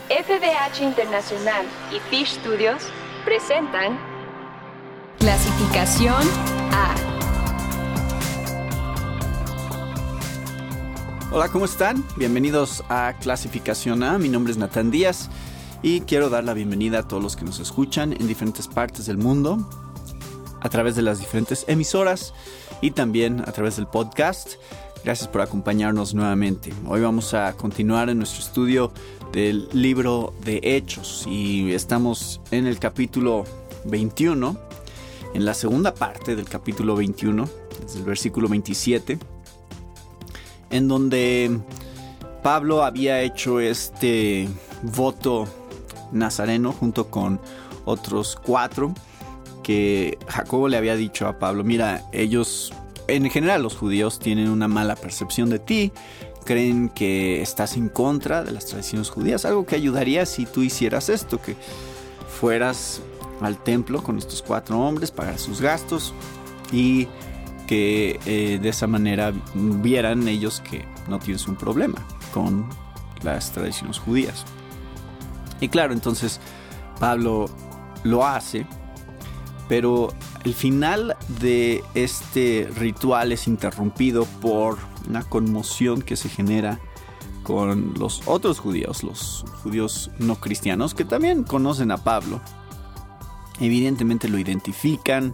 FBH Internacional y Fish Studios presentan Clasificación A. Hola, ¿cómo están? Bienvenidos a Clasificación A. Mi nombre es Natán Díaz y quiero dar la bienvenida a todos los que nos escuchan en diferentes partes del mundo, a través de las diferentes emisoras y también a través del podcast. Gracias por acompañarnos nuevamente. Hoy vamos a continuar en nuestro estudio del libro de Hechos y estamos en el capítulo 21, en la segunda parte del capítulo 21, desde el versículo 27, en donde Pablo había hecho este voto nazareno junto con otros 4, que Jacobo le había dicho a Pablo: mira, ellos, en general los judíos, tienen una mala percepción de ti, creen que estás en contra de las tradiciones judías, algo que ayudaría si tú hicieras esto, que fueras al templo con estos 4 hombres, pagar sus gastos y que de esa manera vieran ellos que no tienes un problema con las tradiciones judías. Y claro, entonces Pablo lo hace, pero el final de este ritual es interrumpido por una conmoción que se genera con los otros judíos, los judíos no cristianos, que también conocen a Pablo. Evidentemente lo identifican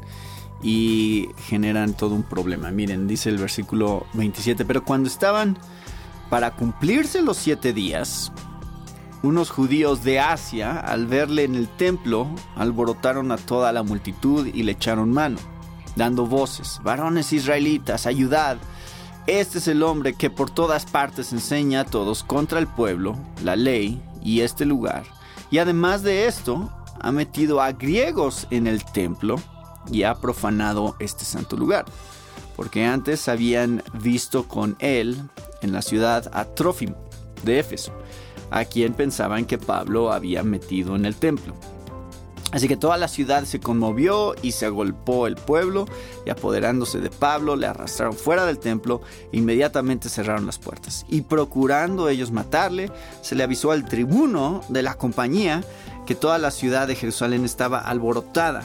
y generan todo un problema. Miren, dice el versículo 27, pero cuando estaban para cumplirse los 7 días, unos judíos de Asia, al verle en el templo, alborotaron a toda la multitud y le echaron mano, dando voces: varones israelitas, ayudad. Este es el hombre que por todas partes enseña a todos contra el pueblo, la ley y este lugar. Y además de esto, ha metido a griegos en el templo y ha profanado este santo lugar, porque antes habían visto con él en la ciudad a Trófimo de Éfeso, a quien pensaban que Pablo había metido en el templo. Así que toda la ciudad se conmovió y se agolpó el pueblo, y apoderándose de Pablo le arrastraron fuera del templo e inmediatamente cerraron las puertas. Y procurando ellos matarle, se le avisó al tribuno de la compañía que toda la ciudad de Jerusalén estaba alborotada.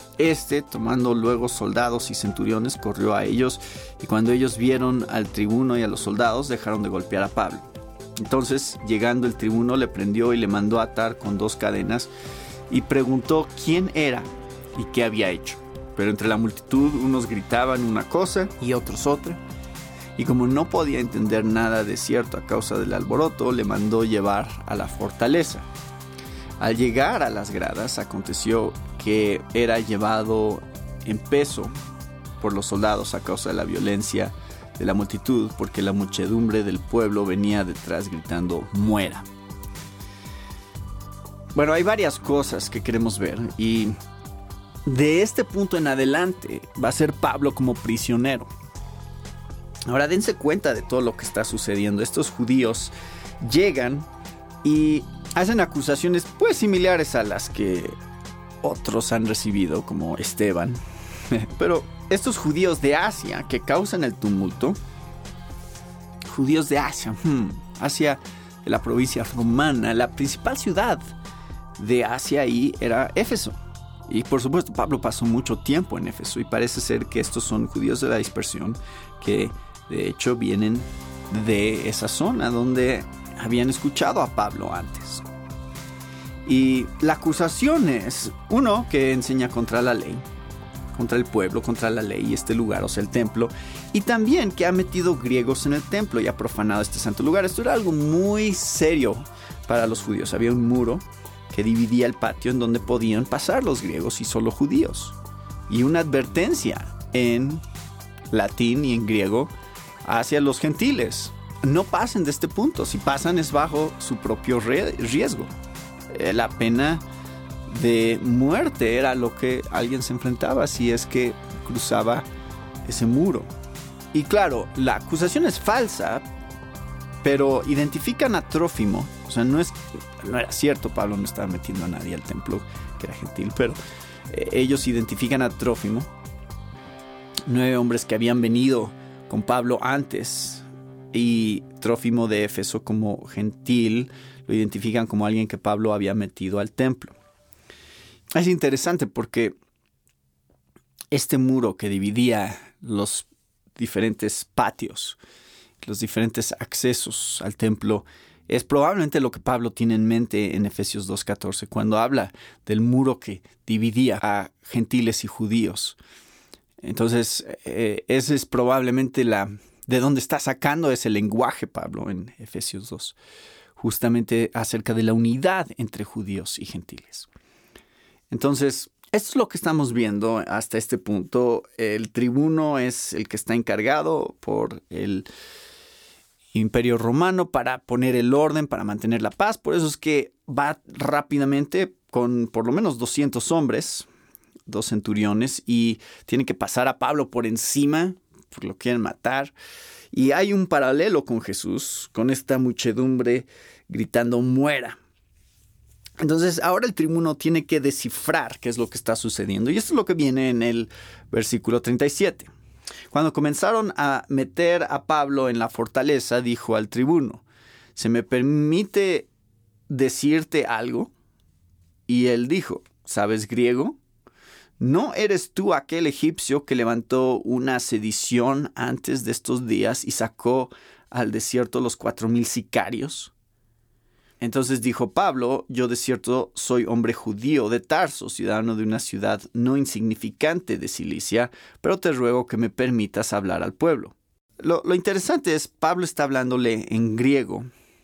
Tomando luego soldados y centuriones, corrió a ellos, y cuando ellos vieron al tribuno y a los soldados, dejaron de golpear a Pablo. Entonces, llegando el tribuno, le prendió y le mandó atar con 2 cadenas y preguntó quién era y qué había hecho. Pero entre la multitud unos gritaban una cosa y otros otra, y como no podía entender nada de cierto a causa del alboroto, le mandó llevar a la fortaleza. Al llegar a las gradas, aconteció que era llevado en peso por los soldados a causa de la violencia de la multitud, porque la muchedumbre del pueblo venía detrás gritando: muera. Bueno, hay varias cosas que queremos ver, y de este punto en adelante va a ser Pablo como prisionero. Ahora dense cuenta de todo lo que está sucediendo. Estos judíos llegan y hacen acusaciones pues similares a las que otros han recibido, como Esteban. Pero estos judíos de Asia que causan el tumulto, judíos de Asia, Asia de la provincia romana, la principal ciudad de Asia ahí era Éfeso. Y por supuesto Pablo pasó mucho tiempo en Éfeso, y parece ser que estos son judíos de la dispersión que de hecho vienen de esa zona donde habían escuchado a Pablo antes. Y la acusación es, uno, que enseña contra la ley, contra el pueblo, contra la ley y este lugar, o sea, el templo, y también que ha metido griegos en el templo y ha profanado este santo lugar. Esto era algo muy serio para los judíos. Había un muro que dividía el patio en donde podían pasar los griegos y solo judíos, y una advertencia en latín y en griego hacia los gentiles: no pasen de este punto, si pasan es bajo su propio riesgo. La pena de muerte era lo que alguien se enfrentaba si es que cruzaba ese muro. Y claro, la acusación es falsa, pero identifican a Trófimo. O sea, no era cierto, Pablo no estaba metiendo a nadie al templo, que era gentil, pero ellos identifican a Trófimo, 9 hombres que habían venido con Pablo antes y Trófimo de Éfeso como gentil lo identifican como alguien que Pablo había metido al templo. Es interesante porque este muro que dividía los diferentes patios, los diferentes accesos al templo, es probablemente lo que Pablo tiene en mente en Efesios 2:14, cuando habla del muro que dividía a gentiles y judíos. Entonces, ese es probablemente de dónde está sacando ese lenguaje Pablo en Efesios 2, justamente acerca de la unidad entre judíos y gentiles. Entonces, esto es lo que estamos viendo hasta este punto. El tribuno es el que está encargado por el Imperio Romano para poner el orden, para mantener la paz. Por eso es que va rápidamente con por lo menos 200 hombres, 2 centuriones, y tiene que pasar a Pablo por encima, porque lo quieren matar. Y hay un paralelo con Jesús, con esta muchedumbre gritando muera. Entonces ahora el tribuno tiene que descifrar qué es lo que está sucediendo. Y esto es lo que viene en el versículo 37. Cuando comenzaron a meter a Pablo en la fortaleza, dijo al tribuno: ¿se me permite decirte algo? Y él dijo: ¿sabes griego? ¿No eres tú aquel egipcio que levantó una sedición antes de estos días y sacó al desierto los 4,000 sicarios? Entonces dijo Pablo: yo de cierto soy hombre judío de Tarso, ciudadano de una ciudad no insignificante de Cilicia, pero te ruego que me permitas hablar al pueblo. Lo interesante es, Pablo está hablándole en griego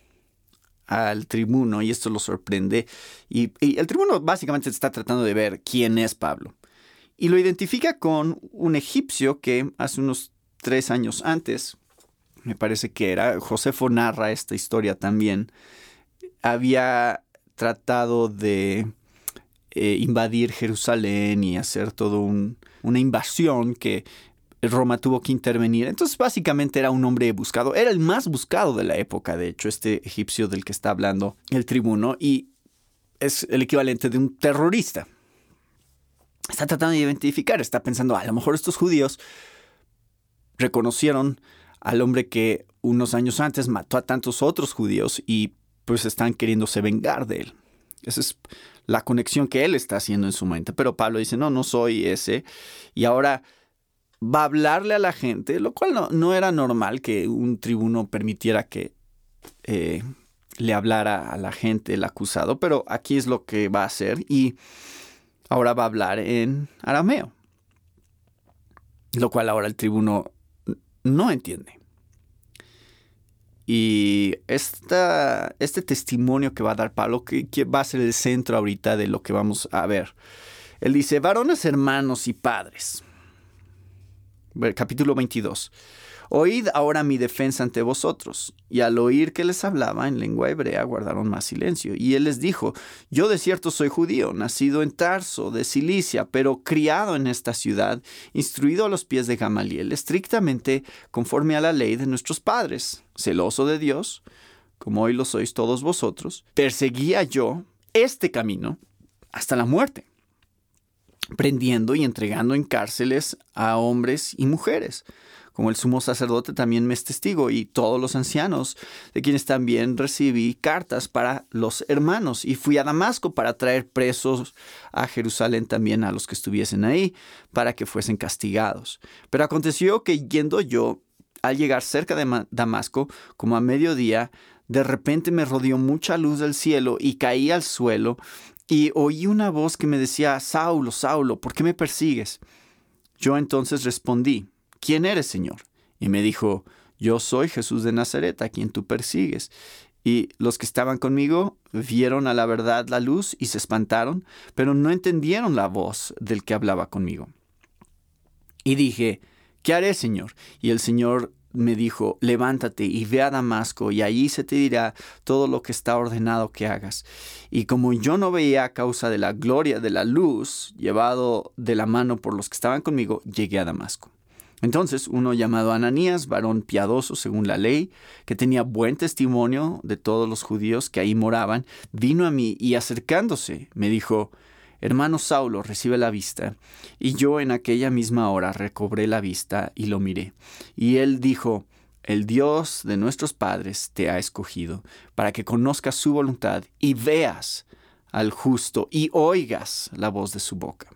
al tribuno, y esto lo sorprende, y el tribuno básicamente está tratando de ver quién es Pablo. Y lo identifica con un egipcio que hace unos 3 años antes, me parece que era, Josefo narra esta historia también, había tratado de invadir Jerusalén y hacer toda una invasión que Roma tuvo que intervenir. Entonces básicamente era un hombre buscado, era el más buscado de la época, de hecho, este egipcio del que está hablando el tribuno, y es el equivalente de un terrorista. Está tratando de identificar, está pensando, a lo mejor estos judíos reconocieron al hombre que unos años antes mató a tantos otros judíos y pues están queriéndose vengar de él. Esa es la conexión que él está haciendo en su mente. Pero Pablo dice, no soy ese. Y ahora va a hablarle a la gente, lo cual no era normal que un tribuno permitiera que le hablara a la gente, el acusado. Pero aquí es lo que va a hacer. Y ahora va a hablar en arameo, lo cual ahora el tribuno no entiende. Y este testimonio que va a dar Pablo, que va a ser el centro ahorita de lo que vamos a ver. Él dice: varones, hermanos y padres. Capítulo 22. Oíd ahora mi defensa ante vosotros. Y al oír que les hablaba en lengua hebrea, guardaron más silencio. Y él les dijo: yo de cierto soy judío, nacido en Tarso, de Cilicia, pero criado en esta ciudad, instruido a los pies de Gamaliel, estrictamente conforme a la ley de nuestros padres, celoso de Dios, como hoy lo sois todos vosotros, perseguía yo este camino hasta la muerte, prendiendo y entregando en cárceles a hombres y mujeres, como el sumo sacerdote también me es testigo, y todos los ancianos, de quienes también recibí cartas para los hermanos. Y fui a Damasco para traer presos a Jerusalén también a los que estuviesen ahí, para que fuesen castigados. Pero aconteció que yendo yo, al llegar cerca de Damasco, como a mediodía, de repente me rodeó mucha luz del cielo y caí al suelo, y oí una voz que me decía: Saulo, Saulo, ¿por qué me persigues? Yo entonces respondí: ¿quién eres, Señor? Y me dijo: yo soy Jesús de Nazaret, a quien tú persigues. Y los que estaban conmigo vieron a la verdad la luz y se espantaron, pero no entendieron la voz del que hablaba conmigo. Y dije: ¿qué haré, Señor? Y el Señor me dijo: levántate y ve a Damasco, y allí se te dirá todo lo que está ordenado que hagas. Y como yo no veía a causa de la gloria de la luz, llevado de la mano por los que estaban conmigo, llegué a Damasco. Entonces uno llamado Ananías, varón piadoso según la ley, que tenía buen testimonio de todos los judíos que ahí moraban, vino a mí y acercándose me dijo: hermano Saulo, recibe la vista. Y yo en aquella misma hora recobré la vista y lo miré. Y él dijo: el Dios de nuestros padres te ha escogido para que conozcas su voluntad y veas al justo y oigas la voz de su boca.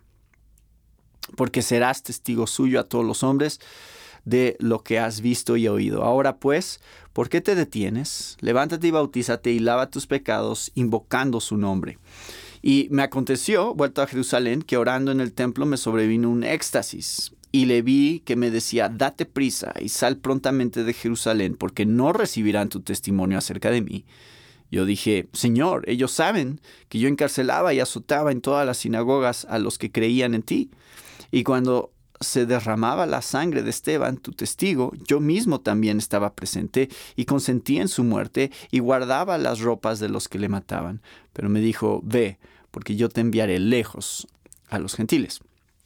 Porque serás testigo suyo a todos los hombres de lo que has visto y oído. Ahora pues, ¿por qué te detienes? Levántate y bautízate y lava tus pecados invocando su nombre. Y me aconteció, vuelto a Jerusalén, que orando en el templo me sobrevino un éxtasis. Y le vi que me decía, date prisa y sal prontamente de Jerusalén, porque no recibirán tu testimonio acerca de mí. Yo dije, Señor, ellos saben que yo encarcelaba y azotaba en todas las sinagogas a los que creían en ti. Y cuando se derramaba la sangre de Esteban, tu testigo, yo mismo también estaba presente y consentí en su muerte y guardaba las ropas de los que le mataban. Pero me dijo, ve, porque yo te enviaré lejos a los gentiles.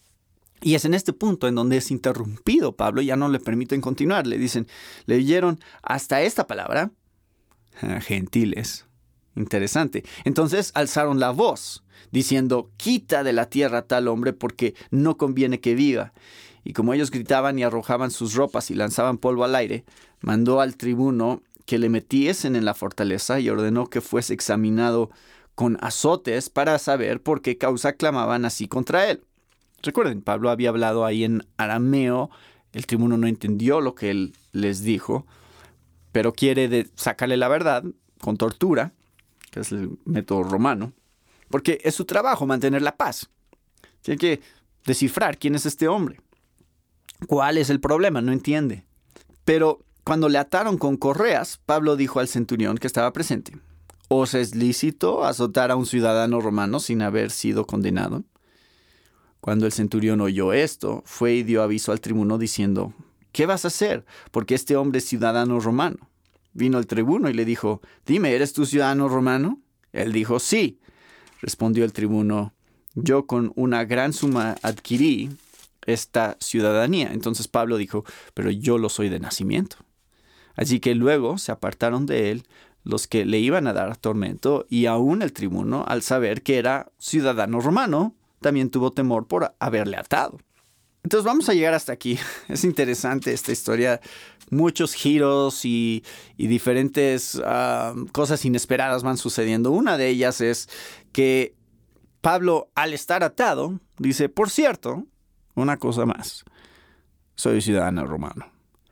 Y es en este punto en donde es interrumpido Pablo, ya no le permiten continuar. Le dicen, leyeron hasta esta palabra, gentiles. Interesante. Entonces alzaron la voz, diciendo, quita de la tierra a tal hombre porque no conviene que viva. Y como ellos gritaban y arrojaban sus ropas y lanzaban polvo al aire, mandó al tribuno que le metiesen en la fortaleza y ordenó que fuese examinado con azotes para saber por qué causa clamaban así contra él. Recuerden, Pablo había hablado ahí en arameo, el tribuno no entendió lo que él les dijo, pero quiere sacarle la verdad con tortura, que es el método romano, porque es su trabajo mantener la paz. Tiene que descifrar quién es este hombre. ¿Cuál es el problema? No entiende. Pero cuando le ataron con correas, Pablo dijo al centurión que estaba presente, ¿os es lícito azotar a un ciudadano romano sin haber sido condenado? Cuando el centurión oyó esto, fue y dio aviso al tribuno diciendo, ¿qué vas a hacer? Porque este hombre es ciudadano romano. Vino el tribuno y le dijo, dime, ¿eres tú ciudadano romano? Él dijo, sí. Respondió el tribuno, yo con una gran suma adquirí esta ciudadanía. Entonces Pablo dijo, pero yo lo soy de nacimiento. Así que luego se apartaron de él los que le iban a dar tormento, y aún el tribuno, al saber que era ciudadano romano, también tuvo temor por haberle atado. Entonces vamos a llegar hasta aquí. Es interesante esta historia. Muchos giros y diferentes cosas inesperadas van sucediendo. Una de ellas es que Pablo, al estar atado, dice, por cierto, una cosa más. Soy ciudadano romano.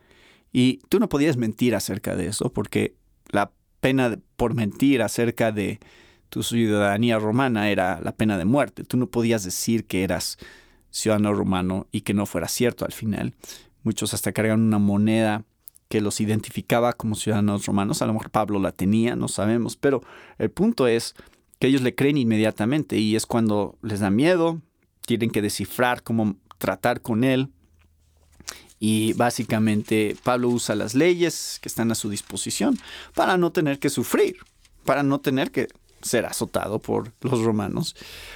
Y tú no podías mentir acerca de eso, porque la pena por mentir acerca de tu ciudadanía romana era la pena de muerte. Tú no podías decir que eras ciudadano romano y que no fuera cierto al final. Muchos hasta cargan una moneda que los identificaba como ciudadanos romanos. A lo mejor Pablo la tenía, no sabemos. Pero el punto es que ellos le creen inmediatamente, y es cuando les da miedo, tienen que descifrar cómo tratar con él. Y básicamente Pablo usa las leyes que están a su disposición para no tener que sufrir, para no tener que ser azotado por los romanos.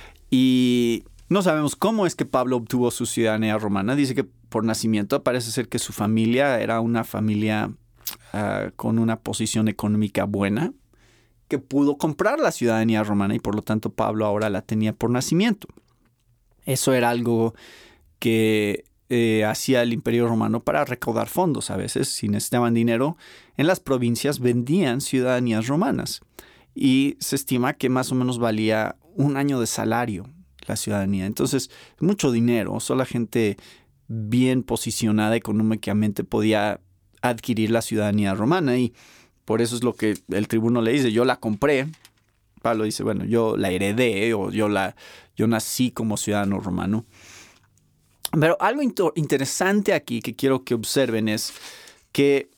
Y no sabemos cómo es que Pablo obtuvo su ciudadanía romana. Dice que por nacimiento. Parece ser que su familia era una familia con una posición económica buena, que pudo comprar la ciudadanía romana, y por lo tanto Pablo ahora la tenía por nacimiento. Eso era algo que hacía el Imperio Romano para recaudar fondos. A veces, si necesitaban dinero, en las provincias vendían ciudadanías romanas. Y se estima que más o menos valía un año de salario la ciudadanía. Entonces, mucho dinero. Solo la gente bien posicionada económicamente podía adquirir la ciudadanía romana. Y por eso es lo que el tribuno le dice, yo la compré. Pablo dice, bueno, yo la heredé, o yo nací como ciudadano romano. Pero algo interesante aquí que quiero que observen es que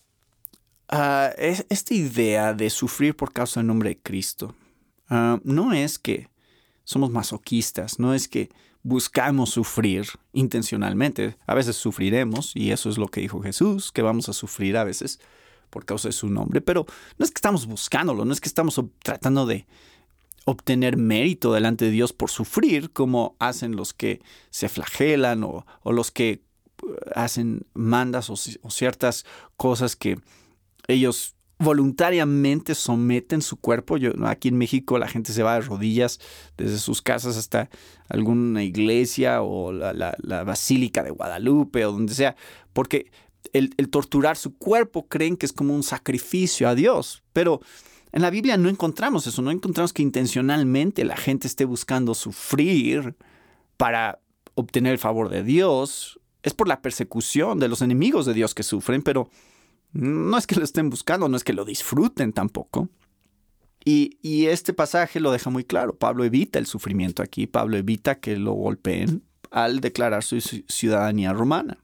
esta idea de sufrir por causa del nombre de Cristo no es que somos masoquistas, no es que buscamos sufrir intencionalmente. A veces sufriremos, y eso es lo que dijo Jesús, que vamos a sufrir a veces por causa de su nombre, pero no es que estamos buscándolo, no es que estamos tratando de obtener mérito delante de Dios por sufrir, como hacen los que se flagelan o los que hacen mandas o ciertas cosas que ellos voluntariamente someten su cuerpo. Aquí en México la gente se va de rodillas desde sus casas hasta alguna iglesia o la Basílica de Guadalupe o donde sea, porque el torturar su cuerpo, creen que es como un sacrificio a Dios. Pero en la Biblia no encontramos eso, no encontramos que intencionalmente la gente esté buscando sufrir para obtener el favor de Dios. Es por la persecución de los enemigos de Dios que sufren, pero no es que lo estén buscando, no es que lo disfruten tampoco. Y este pasaje lo deja muy claro. Pablo evita el sufrimiento aquí, Pablo evita que lo golpeen al declarar su ciudadanía romana.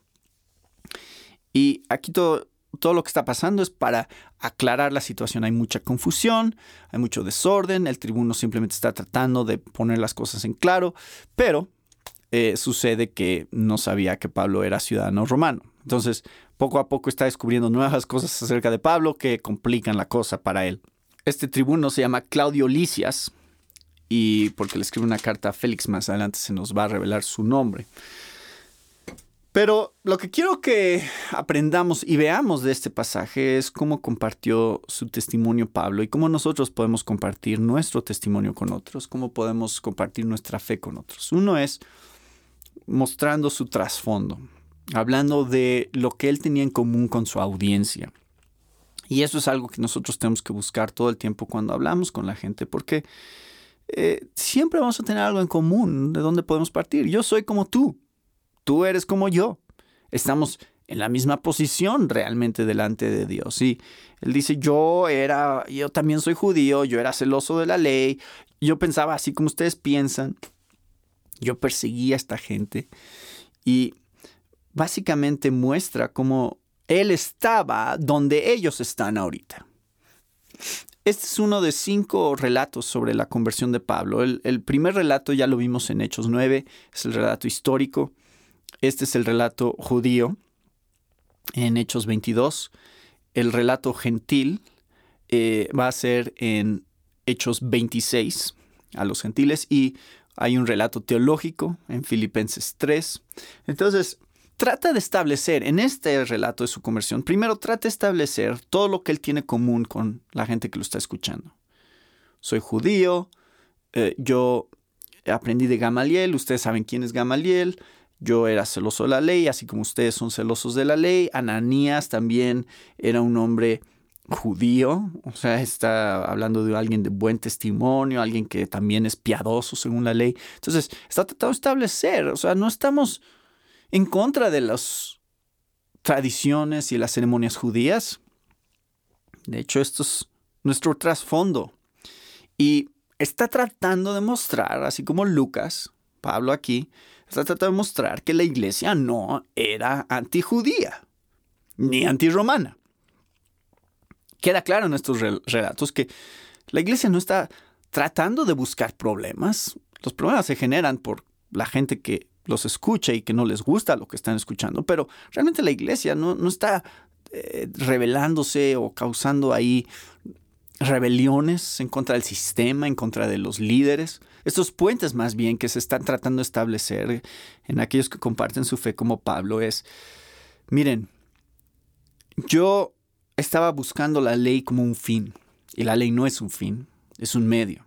Y aquí todo lo que está pasando es para aclarar la situación. Hay mucha confusión, hay mucho desorden, el tribuno simplemente está tratando de poner las cosas en claro, pero sucede que no sabía que Pablo era ciudadano romano. Entonces, poco a poco está descubriendo nuevas cosas acerca de Pablo que complican la cosa para él. Este tribuno se llama Claudio Lisias, y porque le escribe una carta a Félix, más adelante se nos va a revelar su nombre. Pero lo que quiero que aprendamos y veamos de este pasaje es cómo compartió su testimonio Pablo y cómo nosotros podemos compartir nuestro testimonio con otros, cómo podemos compartir nuestra fe con otros. Uno es mostrando su trasfondo, hablando de lo que él tenía en común con su audiencia. Y eso es algo que nosotros tenemos que buscar todo el tiempo cuando hablamos con la gente, porque siempre vamos a tener algo en común de donde podemos partir. Yo soy como tú. Tú eres como yo. Estamos en la misma posición realmente delante de Dios. Y él dice, yo también soy judío, yo era celoso de la ley, yo pensaba así como ustedes piensan, yo perseguía a esta gente. Y básicamente muestra cómo él estaba donde ellos están ahorita. Este es uno de 5 relatos sobre la conversión de Pablo. El primer relato ya lo vimos en Hechos 9, es el relato histórico. Este es el relato judío en Hechos 22. El relato gentil va a ser en Hechos 26 a los gentiles. Y hay un relato teológico en Filipenses 3. Entonces, trata de establecer en este relato de su conversión, primero trata de establecer todo lo que él tiene común con la gente que lo está escuchando. Soy judío, yo aprendí de Gamaliel, ustedes saben quién es Gamaliel. Yo era celoso de la ley, así como ustedes son celosos de la ley. Ananías también era un hombre judío, o sea, está hablando de alguien de buen testimonio, alguien que también es piadoso según la ley. Entonces, está tratando de establecer, o sea, no estamos en contra de las tradiciones y las ceremonias judías. De hecho, esto es nuestro trasfondo. Y está tratando de mostrar, así como Lucas, Pablo aquí, está tratando de mostrar que la iglesia no era antijudía ni antirromana. Queda claro en estos relatos que la iglesia no está tratando de buscar problemas. Los problemas se generan por la gente que los escucha y que no les gusta lo que están escuchando, pero realmente la iglesia no está rebelándose o causando ahí rebeliones en contra del sistema, en contra de los líderes. Estos puentes más bien que se están tratando de establecer en aquellos que comparten su fe como Pablo es, miren, yo estaba buscando la ley como un fin y la ley no es un fin, es un medio.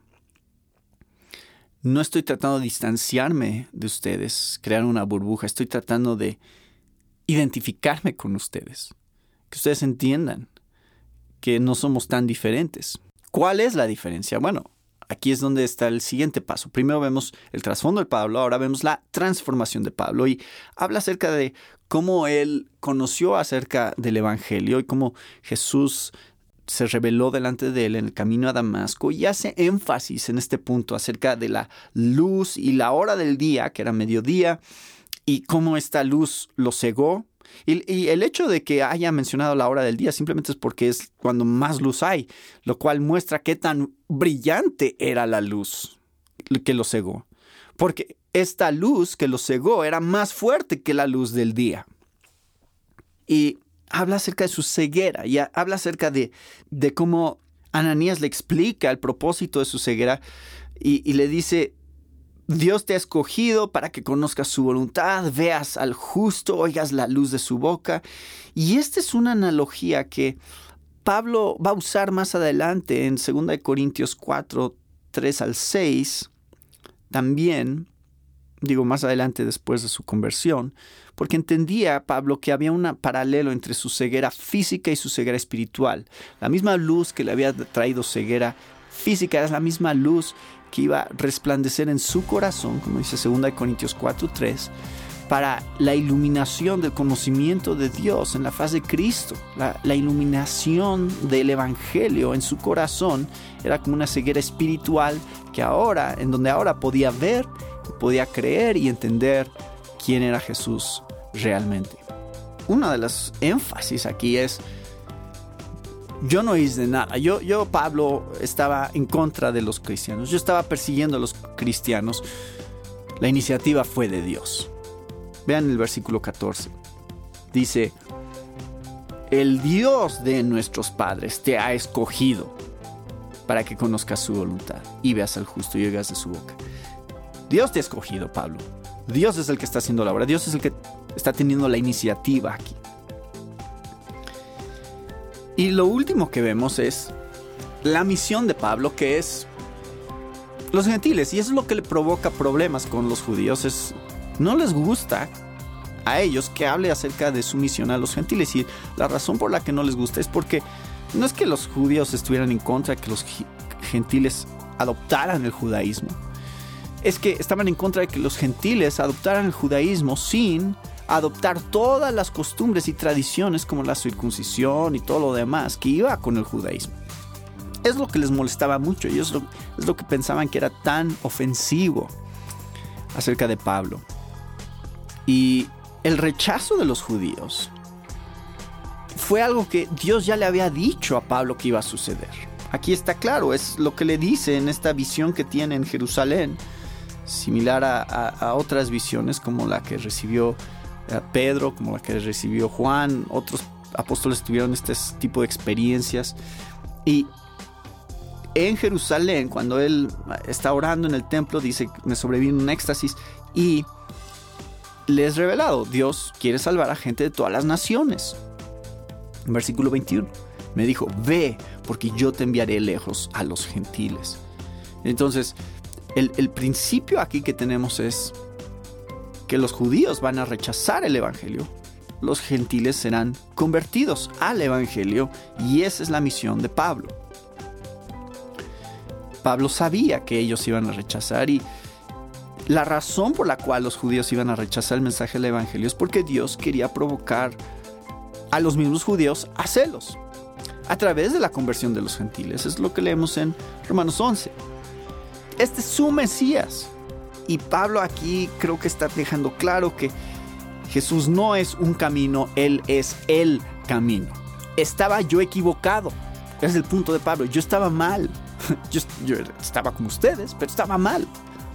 No estoy tratando de distanciarme de ustedes, crear una burbuja, estoy tratando de identificarme con ustedes, que ustedes entiendan que no somos tan diferentes. ¿Cuál es la diferencia? Bueno, aquí es donde está el siguiente paso. Primero vemos el trasfondo de Pablo, ahora vemos la transformación de Pablo y habla acerca de cómo él conoció acerca del Evangelio y cómo Jesús se reveló delante de él en el camino a Damasco y hace énfasis en este punto acerca de la luz y la hora del día, que era mediodía, y cómo esta luz lo cegó. Y el hecho de que haya mencionado la hora del día simplemente es porque es cuando más luz hay, lo cual muestra qué tan brillante era la luz que lo cegó. Porque esta luz que lo cegó era más fuerte que la luz del día. Y habla acerca de su ceguera y habla acerca de cómo Ananías le explica el propósito de su ceguera y le dice: Dios te ha escogido para que conozcas su voluntad, veas al justo, oigas la luz de su boca. Y esta es una analogía que Pablo va a usar más adelante en 2 Corintios 4, 3 al 6. También más adelante después de su conversión, porque entendía Pablo que había un paralelo entre su ceguera física y su ceguera espiritual. La misma luz que le había traído ceguera física es la misma luz que iba a resplandecer en su corazón, como dice 2 Corintios 4:3, para la iluminación del conocimiento de Dios en la faz de Cristo. La iluminación del Evangelio en su corazón era como una ceguera espiritual en donde ahora podía ver, podía creer y entender quién era Jesús realmente. Una de las énfasis aquí es: yo no hice nada. Yo, Pablo, estaba en contra de los cristianos. Yo estaba persiguiendo a los cristianos. La iniciativa fue de Dios. Vean el versículo 14. Dice: el Dios de nuestros padres te ha escogido para que conozcas su voluntad y veas al justo y oigas de su boca. Dios te ha escogido, Pablo. Dios es el que está haciendo la obra. Dios es el que está teniendo la iniciativa aquí. Y lo último que vemos es la misión de Pablo, que es los gentiles. Y eso es lo que le provoca problemas con los judíos. No les gusta a ellos que hable acerca de su misión a los gentiles. Y la razón por la que no les gusta es porque no es que los judíos estuvieran en contra de que los gentiles adoptaran el judaísmo. Es que estaban en contra de que los gentiles adoptaran el judaísmo sin adoptar todas las costumbres y tradiciones como la circuncisión y todo lo demás que iba con el judaísmo. Es lo que les molestaba mucho y es lo que pensaban que era tan ofensivo acerca de Pablo. Y el rechazo de los judíos fue algo que Dios ya le había dicho a Pablo que iba a suceder. Aquí está claro, es lo que le dice en esta visión que tiene en Jerusalén, similar a otras visiones como la que recibió Pedro, como la que recibió Juan. Otros apóstoles tuvieron este tipo de experiencias. Y en Jerusalén, cuando él está orando en el templo, dice: me sobrevino un éxtasis y les he revelado, Dios quiere salvar a gente de todas las naciones. En versículo 21 me dijo: ve, porque yo te enviaré lejos a los gentiles. Entonces el principio aquí que tenemos es que los judíos van a rechazar el evangelio, los gentiles serán convertidos al evangelio, y esa es la misión de Pablo. Pablo sabía que ellos iban a rechazar, y la razón por la cual los judíos iban a rechazar el mensaje del evangelio es porque Dios quería provocar a los mismos judíos a celos a través de la conversión de los gentiles. Es lo que leemos en Romanos 11. Este es su Mesías. Y Pablo aquí creo que está dejando claro que Jesús no es un camino, Él es el camino. Estaba yo equivocado. Ese es el punto de Pablo. Yo estaba mal. Yo estaba como ustedes, pero estaba mal.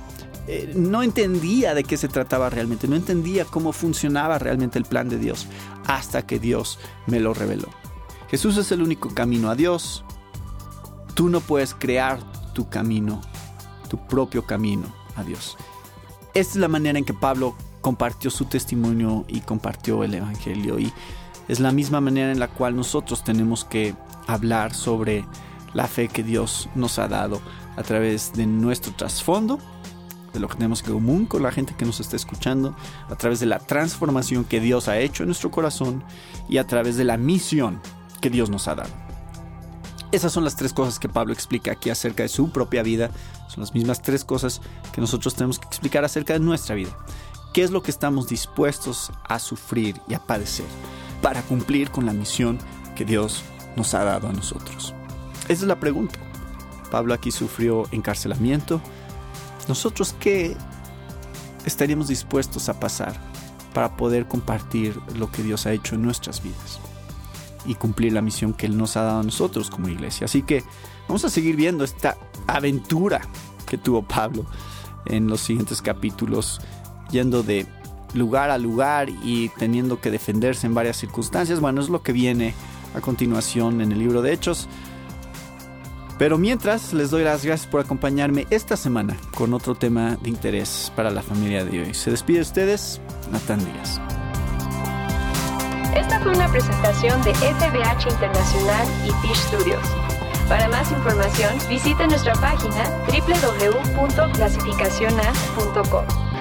No entendía de qué se trataba realmente. No entendía cómo funcionaba realmente el plan de Dios hasta que Dios me lo reveló. Jesús es el único camino a Dios. Tú no puedes crear tu camino, tu propio camino a Dios. Esta es la manera en que Pablo compartió su testimonio y compartió el evangelio, y es la misma manera en la cual nosotros tenemos que hablar sobre la fe que Dios nos ha dado a través de nuestro trasfondo, de lo que tenemos en común con la gente que nos está escuchando, a través de la transformación que Dios ha hecho en nuestro corazón y a través de la misión que Dios nos ha dado. Esas son las tres cosas que Pablo explica aquí acerca de su propia vida. Son las mismas tres cosas que nosotros tenemos que explicar acerca de nuestra vida. ¿Qué es lo que estamos dispuestos a sufrir y a padecer para cumplir con la misión que Dios nos ha dado a nosotros? Esa es la pregunta. Pablo aquí sufrió encarcelamiento. ¿Nosotros qué estaríamos dispuestos a pasar para poder compartir lo que Dios ha hecho en nuestras vidas y cumplir la misión que Él nos ha dado a nosotros como iglesia? Así que vamos a seguir viendo esta aventura que tuvo Pablo en los siguientes capítulos, yendo de lugar a lugar y teniendo que defenderse en varias circunstancias. Bueno, es lo que viene a continuación en el libro de Hechos. Pero mientras, les doy las gracias por acompañarme esta semana con otro tema de interés para la familia de hoy. Se despide de ustedes, Natán Díaz. Esta fue una presentación de FBH Internacional y Fish Studios. Para más información, visite nuestra página www.clasificaciona.com.